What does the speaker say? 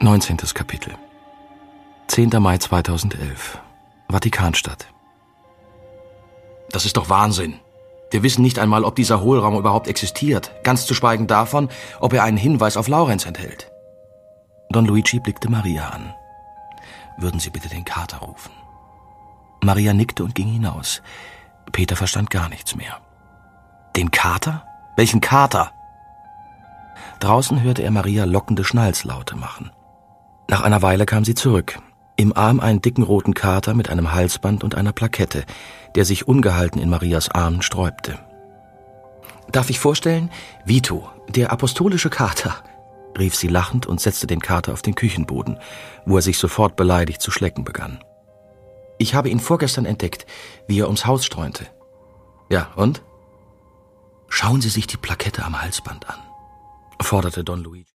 19. Kapitel. 10. Mai 2011. Vatikanstadt. Das ist doch Wahnsinn. Wir wissen nicht einmal, ob dieser Hohlraum überhaupt existiert, ganz zu schweigen davon, ob er einen Hinweis auf Laurenz enthält. Don Luigi blickte Maria an. Würden Sie bitte den Kater rufen? Maria nickte und ging hinaus. Peter verstand gar nichts mehr. Den Kater? Welchen Kater? Draußen hörte er Maria lockende Schnalzlaute machen. Nach einer Weile kam sie zurück. Im Arm einen dicken roten Kater mit einem Halsband und einer Plakette, der sich ungehalten in Marias Armen sträubte. »Darf ich vorstellen? Vito, der apostolische Kater«, rief sie lachend und setzte den Kater auf den Küchenboden, wo er sich sofort beleidigt zu schlecken begann. »Ich habe ihn vorgestern entdeckt, wie er ums Haus streunte.« »Ja, und?« »Schauen Sie sich die Plakette am Halsband an«, forderte Don Luigi.